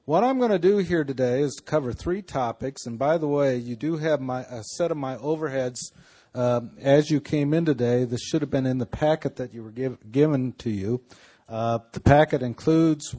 What I'm going to do here today is cover three topics. And by the way, you do have a set of my overheads as you came in today. This should have been in the packet that you were given to you. The packet includes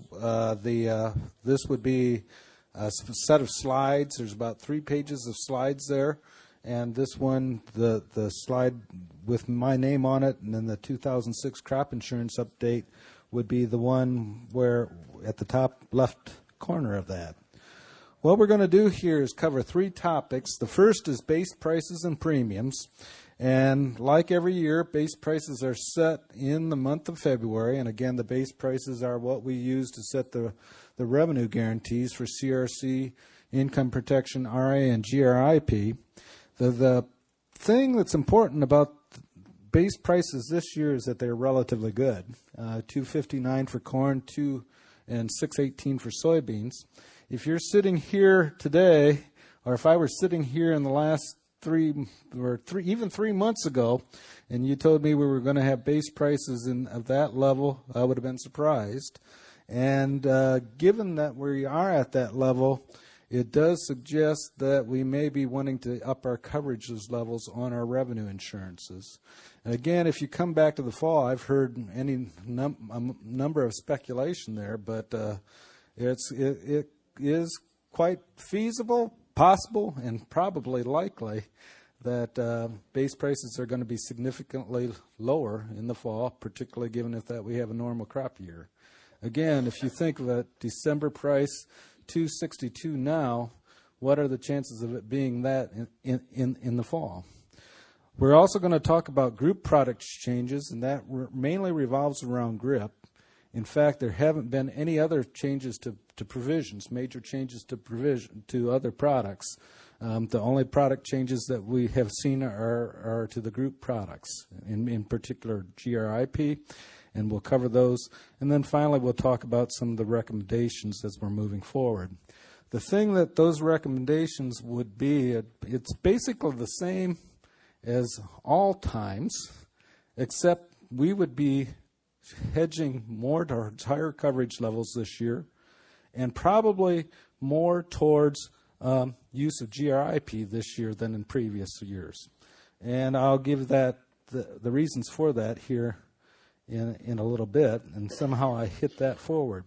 this would be a set of slides. There's about 3 pages of slides there. And this one, the slide with my name on it, and then the 2006 crop insurance update would be the one where at the top left corner of that. What we're going to do here is cover 3 topics. The first is base prices and premiums. And like every year, base prices are set in the month of February. And again, the base prices are what we use to set the revenue guarantees for CRC, income protection, RA, and GRIP. The thing that's important about base prices this year is that they're relatively good. $2.59 for corn, and $6.18 for soybeans. If you're sitting here today, or if I were sitting here in the last 3 months ago, and you told me we were going to have base prices of that level, I would have been surprised. And given that we are at that level, it does suggest that we may be wanting to up our coverage levels on our revenue insurances. And again, if you come back to the fall, I've heard any number of speculation there, but it is quite feasible, possible, and probably likely that base prices are going to be significantly lower in the fall, particularly given that we have a normal crop year. Again, if you think of a December price, $2.62 now, what are the chances of it being that in the fall? We're also going to talk about group product changes, and that mainly revolves around GRIP. In fact, there haven't been any other changes to provisions, major changes to other products. The only product changes that we have seen are to the group products, in particular GRIP, and we'll cover those. And then finally, we'll talk about some of the recommendations as we're moving forward. The thing that those recommendations would be, it's basically the same as all times, except we would be hedging more towards higher coverage levels this year, and probably more towards use of GRIP this year than in previous years. And I'll give that the reasons for that here in a little bit, and somehow I hit that forward.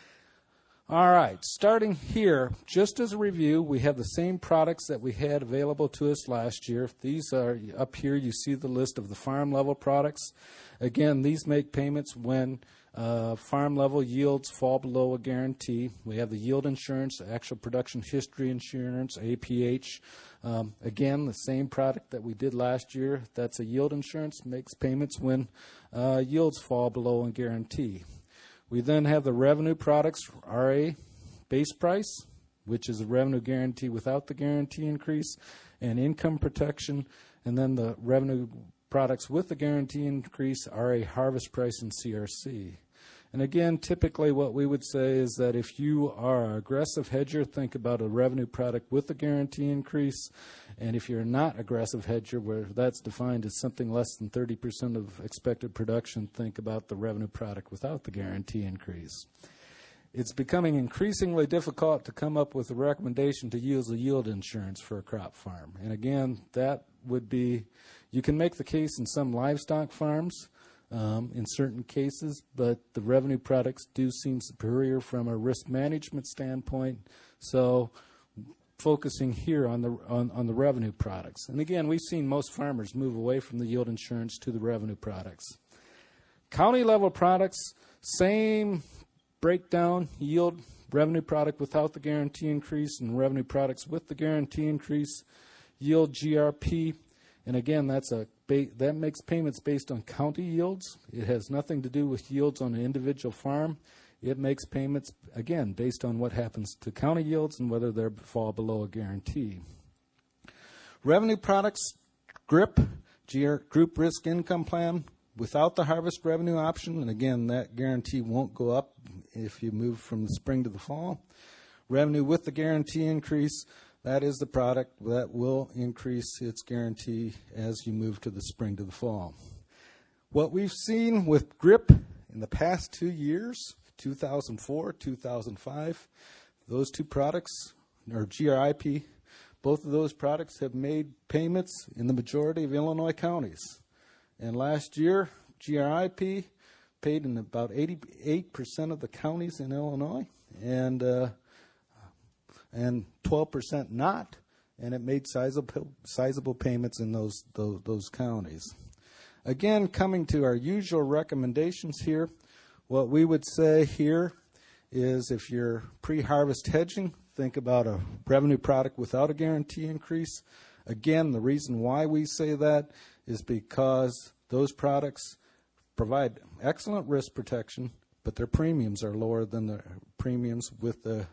All right, starting here, just as a review, we have the same products that we had available to us last year. These are up here. You see the list of the farm level products. Again, these make payments when farm level yields fall below a guarantee. We have the yield insurance, actual production history insurance, APH. Again, the same product that we did last year. That's a yield insurance, makes payments when yields fall below a guarantee. We then have the revenue products, RA base price, which is a revenue guarantee without the guarantee increase, and income protection, and then the revenue products with the guarantee increase, RA harvest price, and CRC. And again, typically what we would say is that if you are an aggressive hedger, think about a revenue product with a guarantee increase. And if you're not aggressive hedger, where that's defined as something less than 30% of expected production, think about the revenue product without the guarantee increase. It's becoming increasingly difficult to come up with a recommendation to use a yield insurance for a crop farm. And again, that would be, you can make the case in some livestock farms, in certain cases, but the revenue products do seem superior from a risk management standpoint. So focusing here on the revenue products. And again, we've seen most farmers move away from the yield insurance to the revenue products. County level products, same breakdown, yield, revenue product without the guarantee increase, and revenue products with the guarantee increase, yield GRP. And again, that makes payments based on county yields. It has nothing to do with yields on an individual farm. It makes payments, again, based on what happens to county yields and whether they fall below a guarantee. Revenue products, GRIP, Group Risk Income Plan, without the harvest revenue option. And again, that guarantee won't go up if you move from the spring to the fall. Revenue with the guarantee increase, that is the product that will increase its guarantee as you move to the spring to the fall. What we've seen with GRIP in the past 2 years, 2004, 2005, those two products, or GRIP, both of those products have made payments in the majority of Illinois counties. And last year, GRIP paid in about 88% of the counties in Illinois, and 12% not, and it made sizable payments in those counties. Again, coming to our usual recommendations here, what we would say here is if you're pre-harvest hedging, think about a revenue product without a guarantee increase. Again, the reason why we say that is because those products provide excellent risk protection, but their premiums are lower than the premiums with the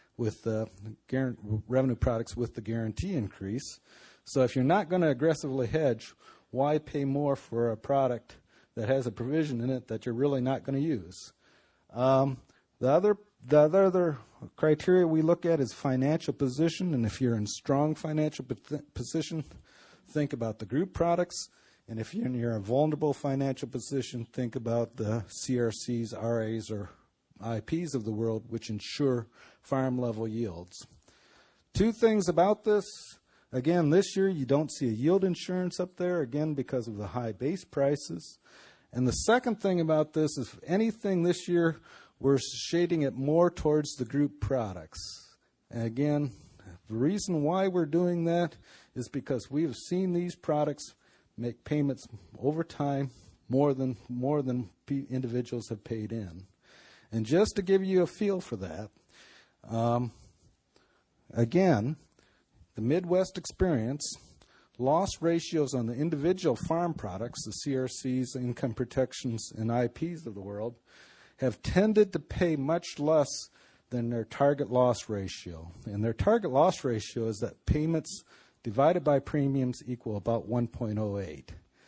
revenue products with the guarantee increase. So if you're not going to aggressively hedge, why pay more for a product that has a provision in it that you're really not going to use? The other criteria we look at is financial position, and if you're in strong financial position, think about the group products, and if you're in a vulnerable financial position, think about the CRCs, RAs, or IPs of the world, which ensure farm-level yields. Two things about this. Again, this year you don't see a yield insurance up there, again, because of the high base prices. And the second thing about this is, if anything this year, we're shading it more towards the group products. And again, the reason why we're doing that is because we've seen these products make payments over time more than individuals have paid in. And just to give you a feel for that, again, the Midwest experience, loss ratios on the individual farm products, the CRCs, income protections, and IPs of the world, have tended to pay much less than their target loss ratio. And their target loss ratio is that payments divided by premiums equal about 1.08.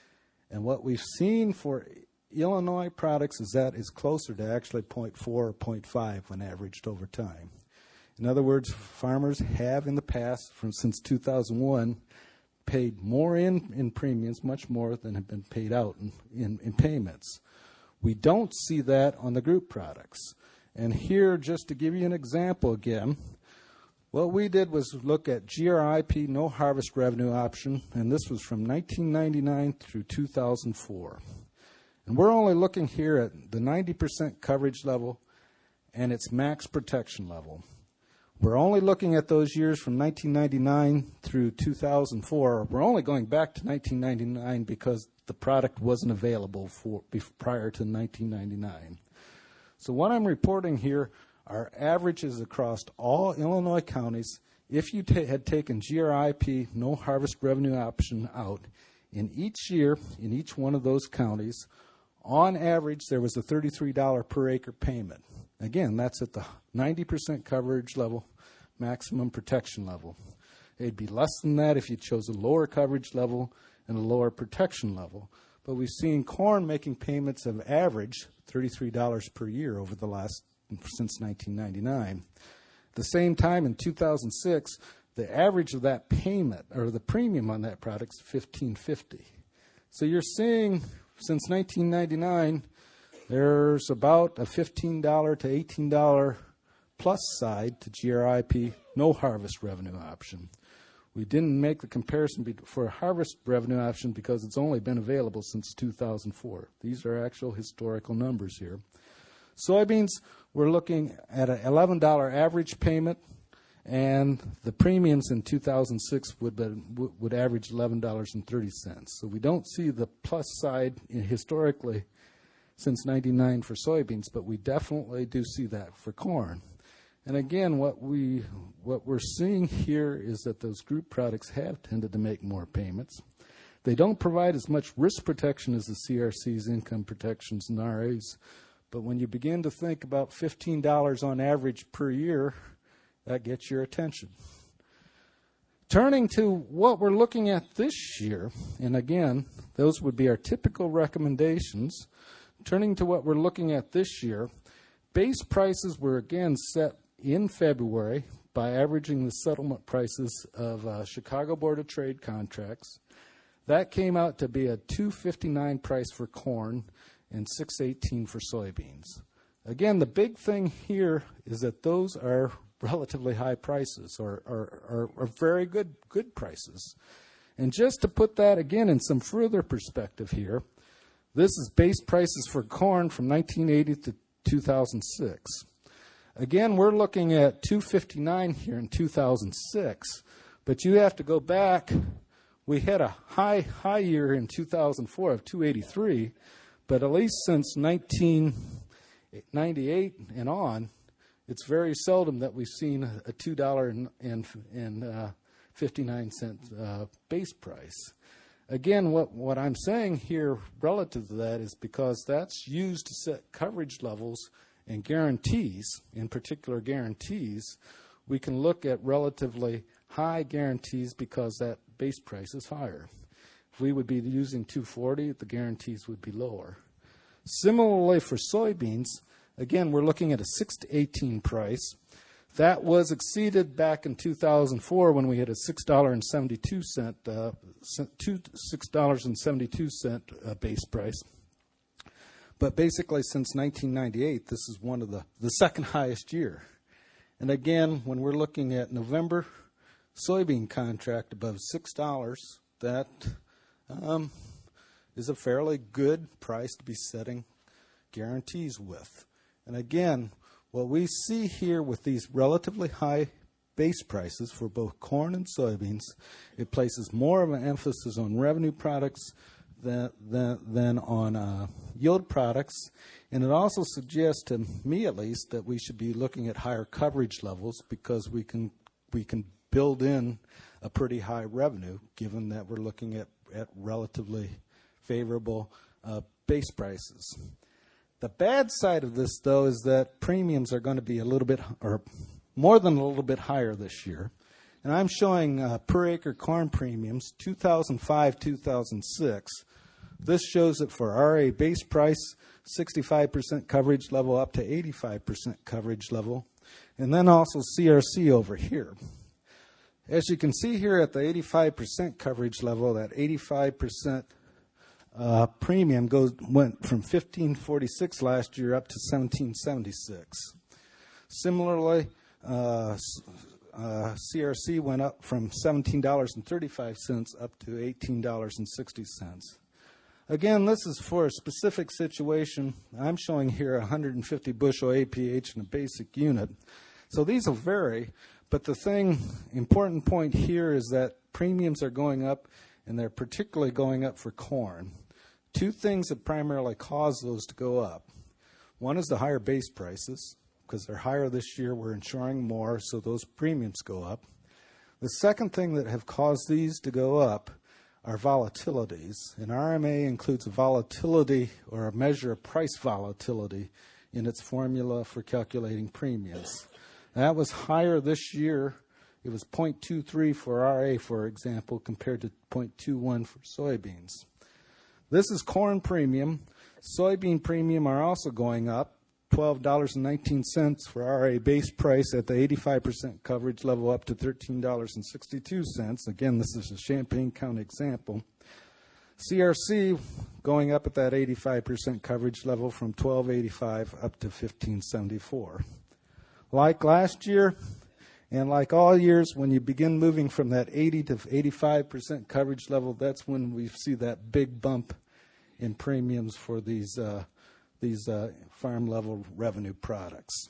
And what we've seen for Illinois products is that is closer to actually 0.4 or 0.5 when averaged over time. In other words, farmers have in the past, since 2001, paid more in premiums, much more than have been paid out in payments. We don't see that on the group products. And here, just to give you an example again, what we did was look at GRIP, no harvest revenue option, and this was from 1999 through 2004. And we're only looking here at the 90% coverage level and its max protection level. We're only looking at those years from 1999 through 2004. We're only going back to 1999 because the product wasn't available prior to 1999. So what I'm reporting here are averages across all Illinois counties. If you had taken GRIP, no harvest revenue option, out in each year, in each one of those counties, on average there was a $33 per acre payment. Again, that's at the 90% coverage level, maximum protection level. It'd be less than that if you chose a lower coverage level and a lower protection level. But we've seen corn making payments of average $33 per year over the since 1999. At the same time, in 2006, the average of that payment, or the premium on that product, is $15.50. So you're seeing, since 1999, there's about a $15 to $18 plus side to GRIP, no harvest revenue option. We didn't make the comparison for a harvest revenue option because it's only been available since 2004. These are actual historical numbers here. Soybeans, we're looking at an $11 average payment, and the premiums in 2006 would average $11.30. So we don't see the plus side historically since 99 for soybeans, but we definitely do see that for corn. And again, what we're seeing here is that those group products have tended to make more payments. They don't provide as much risk protection as the CRCs, income protections, and RAs, but when you begin to think about $15 on average per year, that gets your attention. Turning to what we're looking at this year, and again, those would be our typical recommendations. Turning to what we're looking at this year, base prices were again set in February by averaging the settlement prices of Chicago Board of Trade contracts. That came out to be a $2.59 price for corn and $6.18 for soybeans. Again, the big thing here is that those are relatively high prices or very good prices. And just to put that again in some further perspective here, this is base prices for corn from 1980 to 2006. Again, we're looking at $2.59 here in 2006, but you have to go back. We had a high year in 2004 of $2.83, but at least since 1998 and on, it's very seldom that we've seen a $2.59 base price. Again, what I'm saying here relative to that is because that's used to set coverage levels and guarantees, in particular guarantees, we can look at relatively high guarantees because that base price is higher. If we would be using 240, the guarantees would be lower. Similarly for soybeans, again, we're looking at a 6 to 18 price. That was exceeded back in 2004 when we had a $6.72 base price. But basically, since 1998, this is one of the second highest year. And again, when we're looking at November soybean contract above $6, that is a fairly good price to be setting guarantees with. And again, what we see here with these relatively high base prices for both corn and soybeans, it places more of an emphasis on revenue products than on yield products. And it also suggests, to me at least, that we should be looking at higher coverage levels because we can build in a pretty high revenue given that we're looking at relatively favorable base prices. The bad side of this, though, is that premiums are going to be a little bit, or more than a little bit higher this year. And I'm showing per acre corn premiums, 2005-2006. This shows it for RA base price, 65% coverage level up to 85% coverage level. And then also CRC over here. As you can see here at the 85% coverage level, that 85% premium went from $15.46 last year up to $17.76. Similarly, CRC went up from $17.35 up to $18.60. Again, this is for a specific situation. I'm showing here 150 bushel APH in a basic unit. So these will vary, but the important point here is that premiums are going up, and they're particularly going up for corn. Two things that primarily cause those to go up. One is the higher base prices. Because they're higher this year, we're insuring more, so those premiums go up. The second thing that have caused these to go up are volatilities. And RMA includes a volatility or a measure of price volatility in its formula for calculating premiums. That was higher this year. It was 0.23 for RA, for example, compared to 0.21 for soybeans. This is corn premium. Soybean premium are also going up, $12.19 for RA base price at the 85% coverage level up to $13.62. Again, this is a Champaign County example. CRC going up at that 85% coverage level from $12.85 up to $15.74. Like last year, and like all years, when you begin moving from that 80 to 85% coverage level, that's when we see that big bump in premiums for these farm-level revenue products.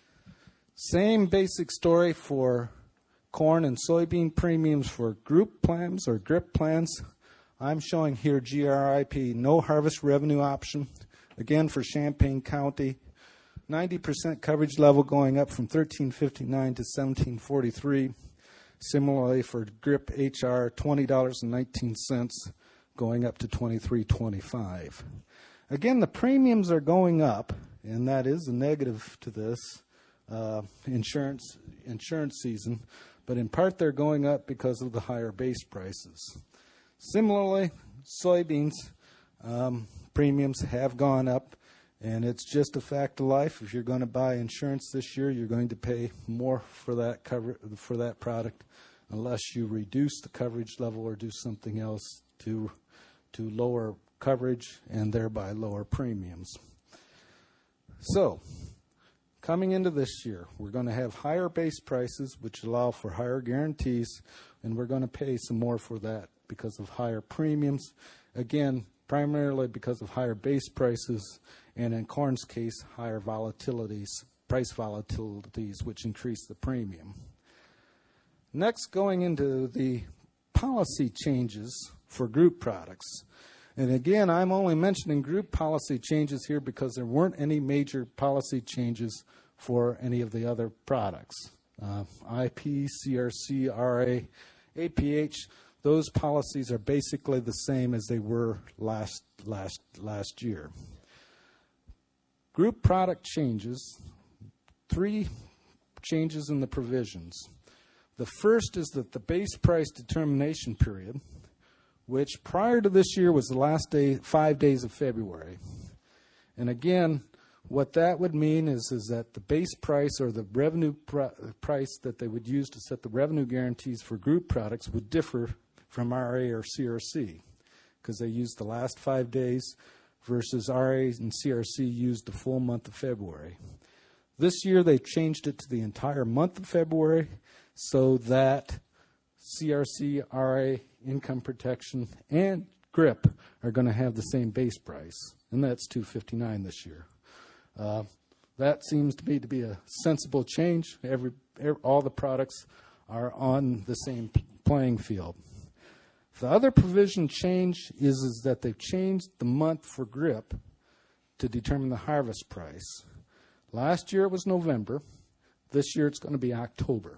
Same basic story for corn and soybean premiums for group plans or GRIP plans. I'm showing here GRIP, no harvest revenue option. Again, for Champaign County, 90% coverage level going up from $13.59 to $17.43. Similarly for GRIP HR, $20.19 going up to $23.25. Again, the premiums are going up, and that is a negative to this insurance season, but in part they're going up because of the higher base prices. Similarly, soybeans premiums have gone up, and it's just a fact of life. If you're going to buy insurance this year, you're going to pay more for that product unless you reduce the coverage level or do something else to lower coverage and thereby lower premiums. So, coming into this year, we're going to have higher base prices, which allow for higher guarantees, and we're going to pay some more for that because of higher premiums. Again, primarily because of higher base prices, and in corn's case, higher volatilities, price volatilities, which increase the premium. Next, going into the policy changes for group products. And again, I'm only mentioning group policy changes here because there weren't any major policy changes for any of the other products. IP, CRC, RA, APH, those policies are basically the same as they were last year. Group product changes, 3 changes in the provisions. The first is that the base price determination period, which prior to this year was the last 5 days of February. And again, what that would mean is that the base price or the revenue price that they would use to set the revenue guarantees for group products would differ from RA or CRC because they used the last 5 days versus RA and CRC used the full month of February. This year they changed it to the entire month of February so that CRC, RA, income protection, and GRIP are going to have the same base price, and that's $259 this year. That seems to me to be a sensible change. All the products are on the same playing field. The other provision change is that they've changed the month for GRIP to determine the harvest price. Last year it was November. This year it's going to be October.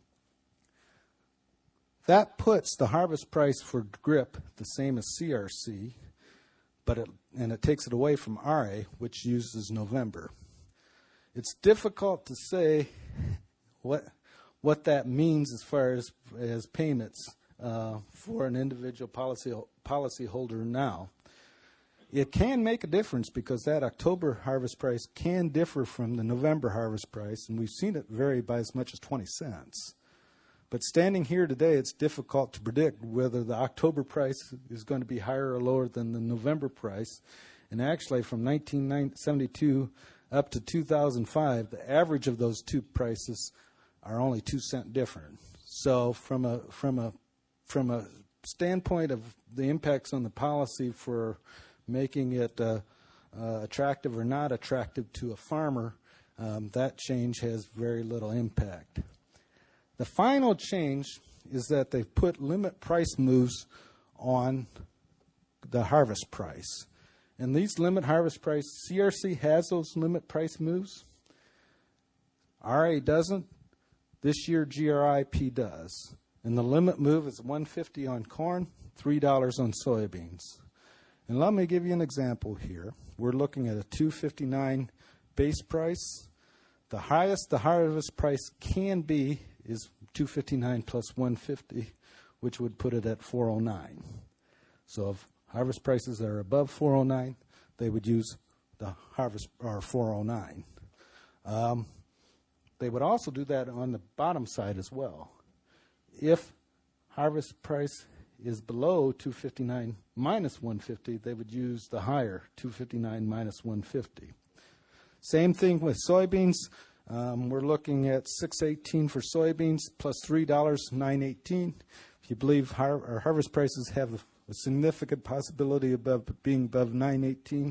That puts the harvest price for GRIP the same as CRC, and it takes it away from RA, which uses November. It's difficult to say what that means as far as payments for an individual policyholder now. It can make a difference because that October harvest price can differ from the November harvest price, and we've seen it vary by as much as 20 cents. But standing here today, it's difficult to predict whether the October price is going to be higher or lower than the November price. And actually, from 1972 up to 2005, the average of those two prices are only 2 cents different. So from a standpoint of the impacts on the policy for making it attractive or not attractive to a farmer, that change has very little impact. The final change is that they've put limit price moves on the harvest price. And these limit harvest price, CRC has those limit price moves. RA doesn't. This year GRIP does. And the limit move is $1.50 on corn, $3 on soybeans. And let me give you an example here. We're looking at a $2.59 base price. The highest the harvest price can be is $2.59 plus $1.50, which would put it at $4.09. So if harvest prices are above $4.09, they would use the harvest or $4.09. They would also do that on the bottom side as well. If harvest price is below $2.59 minus $1.50, they would use the higher $2.59 minus $1.50. Same thing with soybeans. We're looking at $6.18 for soybeans plus $3, $9.18. If you believe our harvest prices have a significant possibility of being above $9.18,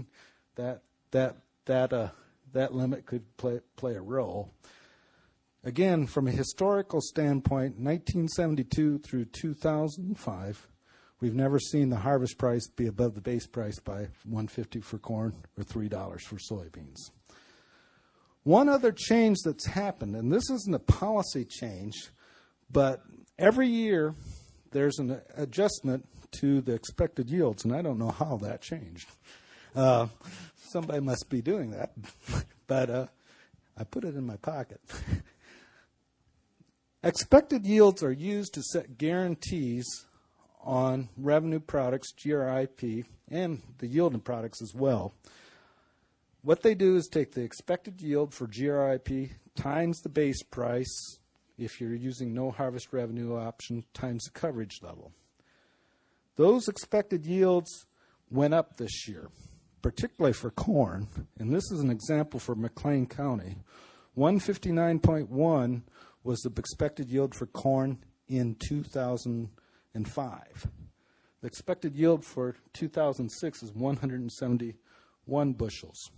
that limit could play a role. Again, from a historical standpoint, 1972 through 2005, we've never seen the harvest price be above the base price by $1.50 for corn or $3 for soybeans. One other change that's happened, and this isn't a policy change, but every year there's an adjustment to the expected yields, and I don't know how that changed. Somebody must be doing that, but I put it in my pocket. Expected yields are used to set guarantees on revenue products, GRIP, and the yielding products as well. What they do is take the expected yield for GRIP times the base price, if you're using no harvest revenue option, times the coverage level. Those expected yields went up this year, particularly for corn, and this is an example for McLean County, 159.1 was the expected yield for corn in 2005. The expected yield for 2006 is 171 bushels,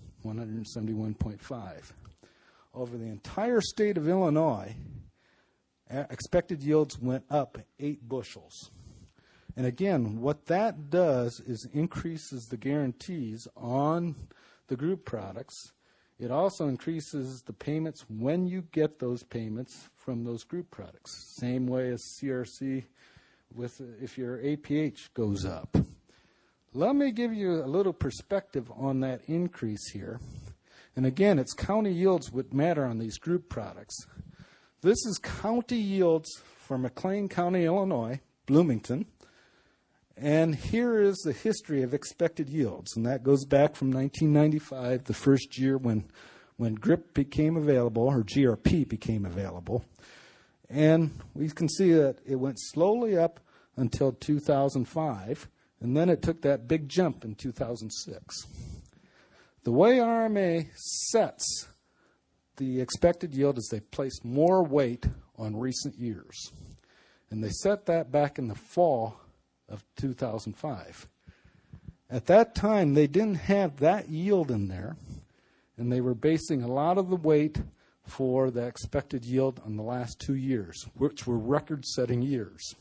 171.5. Over the entire state of Illinois, expected yields went up 8 bushels. And again, what that does is increases the guarantees on the group products. It also increases the payments when you get those payments from those group products. Same way as CRC with if your APH goes up. Let me give you a little perspective on that increase here. And again, it's county yields would matter on these group products. This is county yields for McLean County, Illinois, Bloomington. And here is the history of expected yields. And that goes back from 1995, the first year when GRIP became available, or GRP became available. And we can see that it went slowly up until 2005, and then it took that big jump in 2006. The way RMA sets the expected yield is they place more weight on recent years. And they set that back in the fall of 2005. At that time, they didn't have that yield in there, and they were basing a lot of the weight for the expected yield on the last 2 years, which were record-setting years.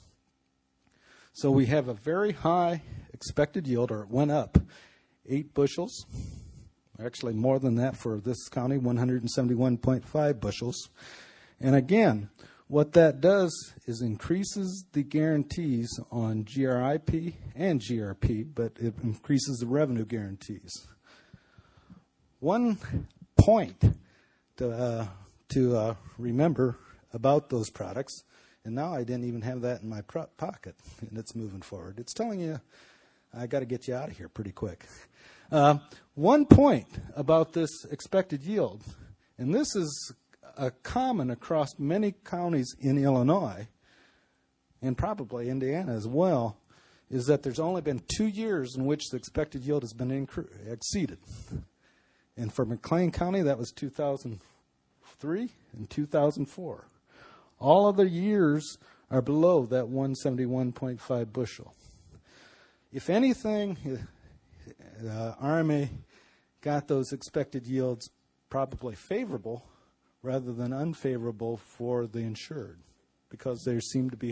So we have a very high expected yield, or it went up 8 bushels. Actually, more than that for this county, 171.5 bushels. And again, what that does is increases the guarantees on GRIP and GRP, but it increases the revenue guarantees. One point to remember about those products, and now I didn't even have that in my pocket, and it's moving forward. It's telling you I got to get you out of here pretty quick. One point about this expected yield, and this is common across many counties in Illinois, and probably Indiana as well, is that there's only been 2 years in which the expected yield has been exceeded. And for McLean County, that was 2003 and 2004. All other years are below that 171.5 bushel. If anything, RMA got those expected yields probably favorable rather than unfavorable for the insured, because they seem to be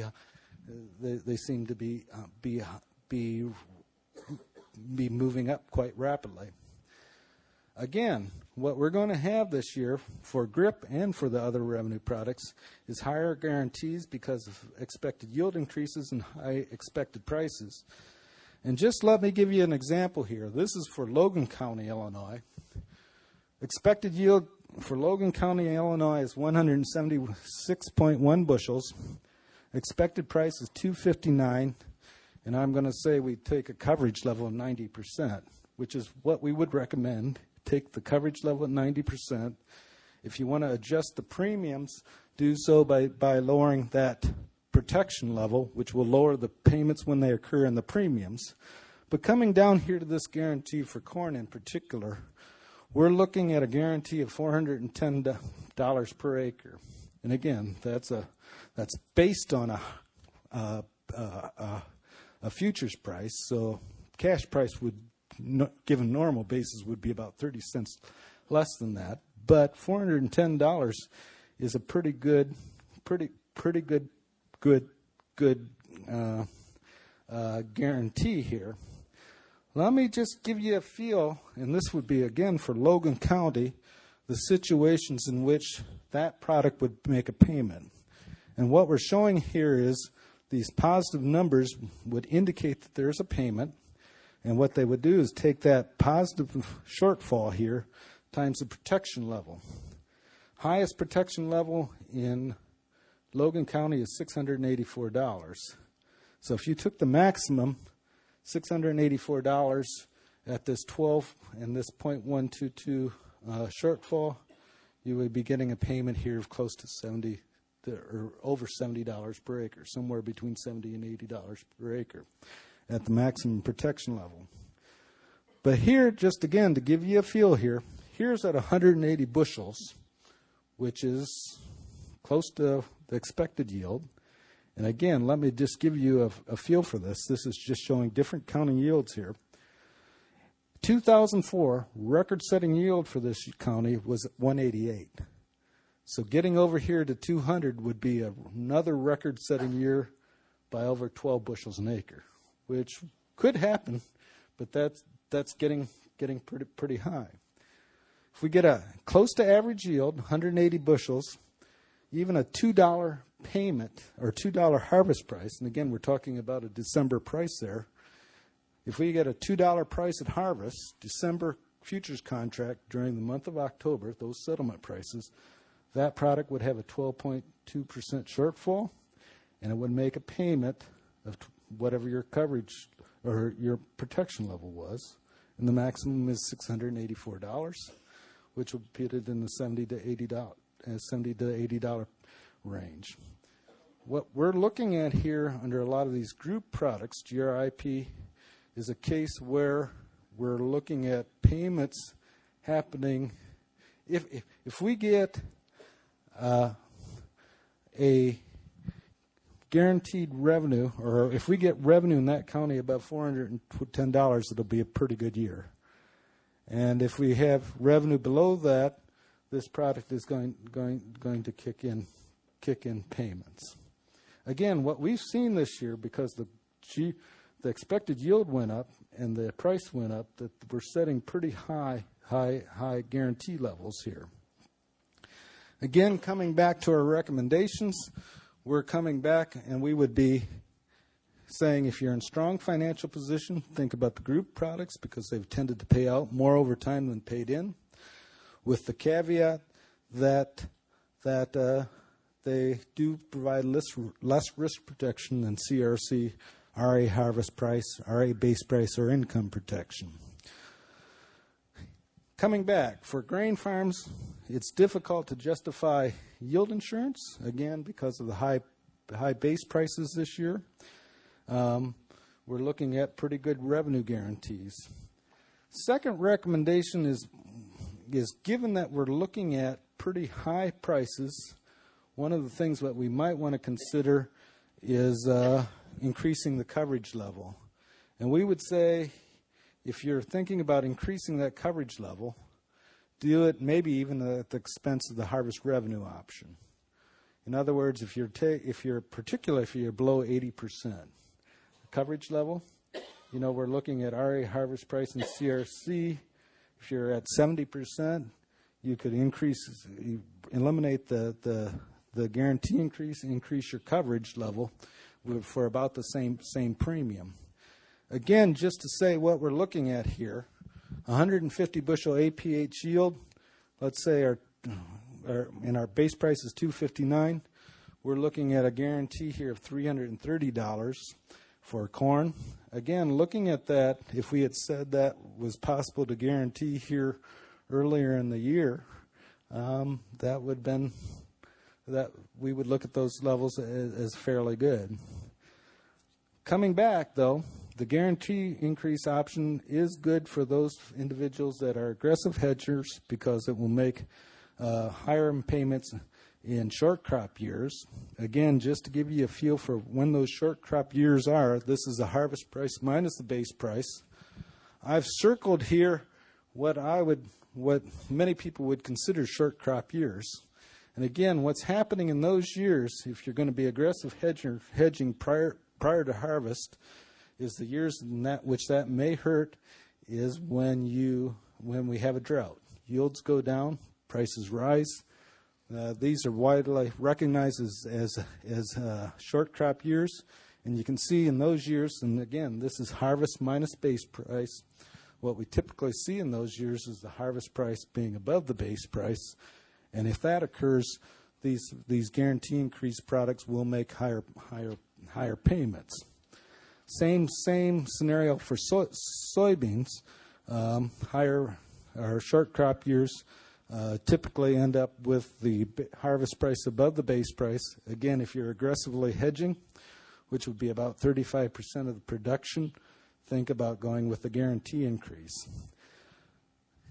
moving up quite rapidly. Again, what we're going to have this year for GRIP and for the other revenue products is higher guarantees because of expected yield increases and high expected prices. And just let me give you an example here. This is for Logan County, Illinois. Expected yield for Logan County, Illinois is 176.1 bushels. Expected price is $2.59, and I'm going to say we take a coverage level of 90%, which is what we would recommend. Take the coverage level at 90%. If you want to adjust the premiums, do so by lowering that protection level, which will lower the payments when they occur in the premiums. But coming down here to this guarantee for corn in particular, we're looking at a guarantee of $410 per acre. And again, that's based on a futures price. So cash price would, given normal basis, would be about 30 cents less than that. But $410 is a pretty good guarantee here. Let me just give you a feel, and this would be again for Logan County, the situations in which that product would make a payment. And what we're showing here is these positive numbers would indicate that there's a payment, and what they would do is take that positive shortfall here times the protection level. Highest protection level in Logan County is $684. So if you took the maximum, $684 at this 12 and this 0.122 shortfall, you would be getting a payment here of close to $70 or over $70 per acre, somewhere between $70 and $80 per acre at the maximum protection level. But here, just again, to give you a feel here, here's at 180 bushels, which is close to the expected yield. And again, let me just give you a feel for this. This is just showing different county yields here. 2004 record-setting yield for this county was 188. So getting over here to 200 would be another record-setting year by over 12 bushels an acre, which could happen, but that's getting pretty high. If we get a close to average yield, 180 bushels, even a $2 payment or $2 harvest price, and again we're talking about a December price there. If we get a $2 price at harvest, December futures contract during the month of October, those settlement prices, that product would have a 12.2% shortfall, and it would make a payment of whatever your coverage or your protection level was, and the maximum is $684, which would put it in the $70 to $80 range. What we're looking at here under a lot of these group products, GRIP, is a case where we're looking at payments happening. If we get a guaranteed revenue, or if we get revenue in that county above $410, it'll be a pretty good year. And if we have revenue below that, this product is going to kick in payments. Again, what we've seen this year, because the expected yield went up and the price went up, that we're setting pretty high guarantee levels here. Again, coming back to our recommendations, we're coming back and we would be saying if you're in strong financial position, think about the group products because they've tended to pay out more over time than paid in, with the caveat that they do provide less risk protection than CRC, RA harvest price, RA base price, or income protection. Coming back, for grain farms, it's difficult to justify yield insurance, again, because of the high base prices this year. We're looking at pretty good revenue guarantees. Second recommendation is given that we're looking at pretty high prices, one of the things that we might want to consider is increasing the coverage level. And we would say if you're thinking about increasing that coverage level, do it maybe even at the expense of the harvest revenue option. In other words, if you're below 80% coverage level, we're looking at RA harvest price and CRC. If you're at 70%, you could eliminate the guarantee increase your coverage level for about the same premium. Again, just to say what we're looking at here, 150 bushel APH yield, let's say our base price is $259. We're looking at a guarantee here of $330 for corn. Again, looking at that, if we had said that was possible to guarantee here earlier in the year, that would have been that we would look at those levels as fairly good. Coming back, though, the guarantee increase option is good for those individuals that are aggressive hedgers because it will make higher payments in short crop years. Again, just to give you a feel for when those short crop years are, this is the harvest price minus the base price. I've circled here what many people would consider short crop years. And again, what's happening in those years, if you're going to be aggressive hedging prior to harvest, is the years in which that may hurt is when we have a drought. Yields go down, prices rise. These are widely recognized as short crop years, and you can see in those years, and again, this is harvest minus base price. What we typically see in those years is the harvest price being above the base price, and if that occurs, these guarantee increase products will make higher payments. Same scenario for soybeans. Higher or short crop years typically end up with the harvest price above the base price. Again, if you're aggressively hedging, which would be about 35% of the production, think about going with the guarantee increase.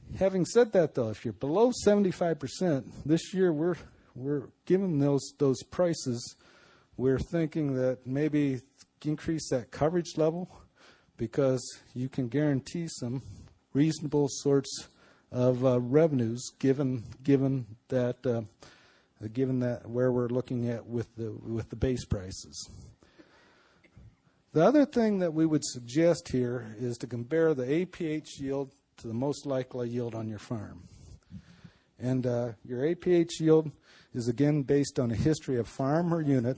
Having said that, though, if you're below 75%, this year we're given those prices. We're thinking that maybe increase that coverage level because you can guarantee some reasonable sorts of revenues given that where we're looking at with the base prices. The other thing that we would suggest here is to compare the APH yield to the most likely yield on your farm. And your APH yield is again based on a history of farm or unit.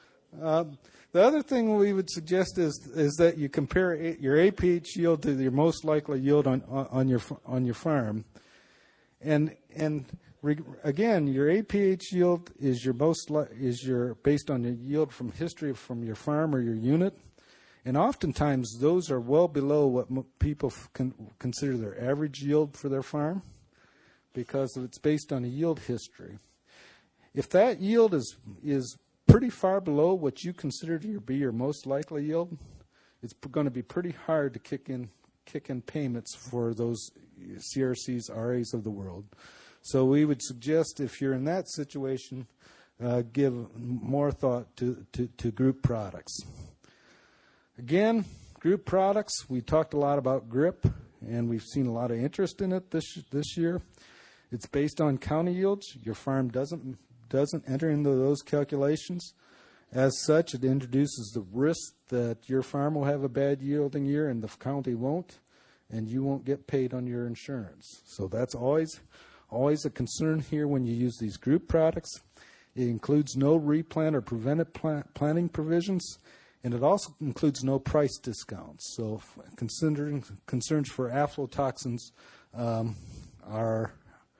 The other thing we would suggest is that you compare your APH yield to your most likely yield on your farm, and again, your APH yield is based on your yield from history from your farm or your unit, and oftentimes those are well below what people consider their average yield for their farm, because it's based on a yield history. If that yield is pretty far below what you consider to be your most likely yield, it's going to be pretty hard to kick in payments for those CRCs, RAs of the world. So we would suggest, if you're in that situation, give more thought to group products. Again, group products, we talked a lot about GRIP, and we've seen a lot of interest in it this year. It's based on county yields. Your farm doesn't enter into those calculations. As such, it introduces the risk that your farm will have a bad yielding year and the county won't, and you won't get paid on your insurance. So that's always a concern here when you use these group products. It includes no replant or preventive planting provisions, and it also includes no price discounts. So concerns for aflatoxins are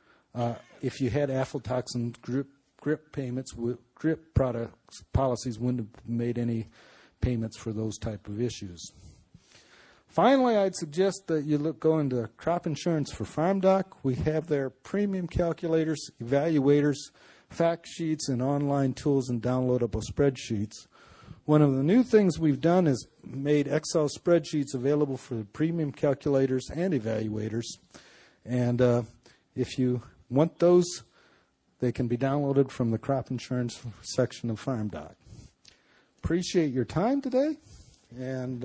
if you had aflatoxin GRIP payments, GRIP products policies wouldn't have made any payments for those type of issues. Finally, I'd suggest that you go into crop insurance for FarmDoc. We have their premium calculators, evaluators, fact sheets, and online tools and downloadable spreadsheets. One of the new things we've done is made Excel spreadsheets available for the premium calculators and evaluators. And if you want those, they can be downloaded from the crop insurance section of FarmDoc. Appreciate your time today, and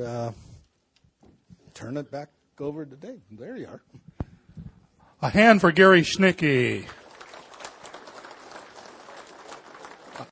turn it back over to Dave. There you are. A hand for Gary Schnicke.